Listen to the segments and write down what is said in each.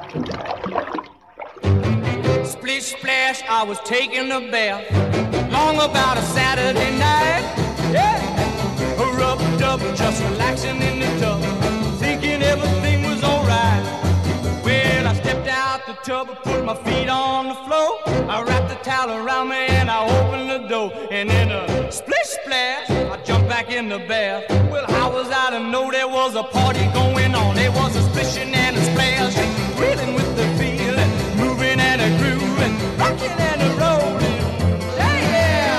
Splish splash, I was taking a bath, long about a Saturday night. Yeah, rubbed up, just relaxing in the tub, thinking everything was alright. Well, I stepped out the tub, put my feet on the floor, I wrapped the towel around me and I opened the door. And in a splish splash, I jumped back in the bath. Well, how was I to know there was a party going on? There was a splishing and a splash, reeling with the feeling, moving and a grooving, rocking and a rolling. Yeah!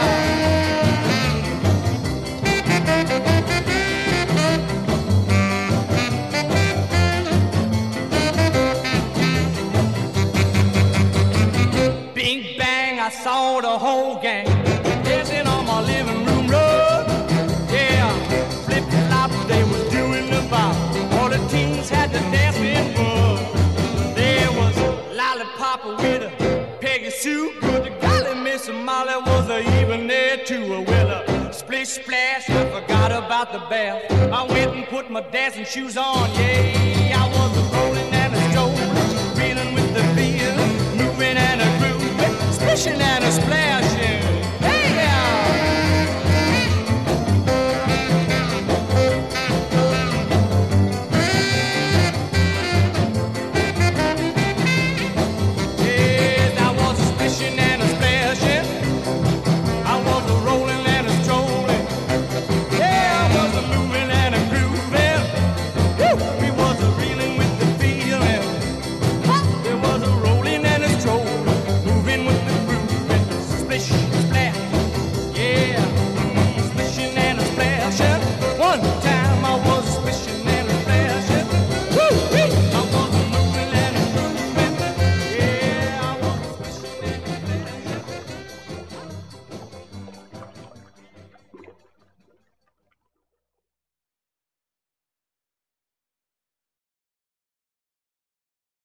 Bing bang, I saw the whole gang dancing on my living room rug. Yeah, flip flop, they was doing the bop. All the teens had to dance with bug. There was Lollipop with a Peggy Sue, good to golly, Miss Molly was even there too. Well, a splish splash, I forgot about the bath. I went and put my dancing shoes on. Yeah, I was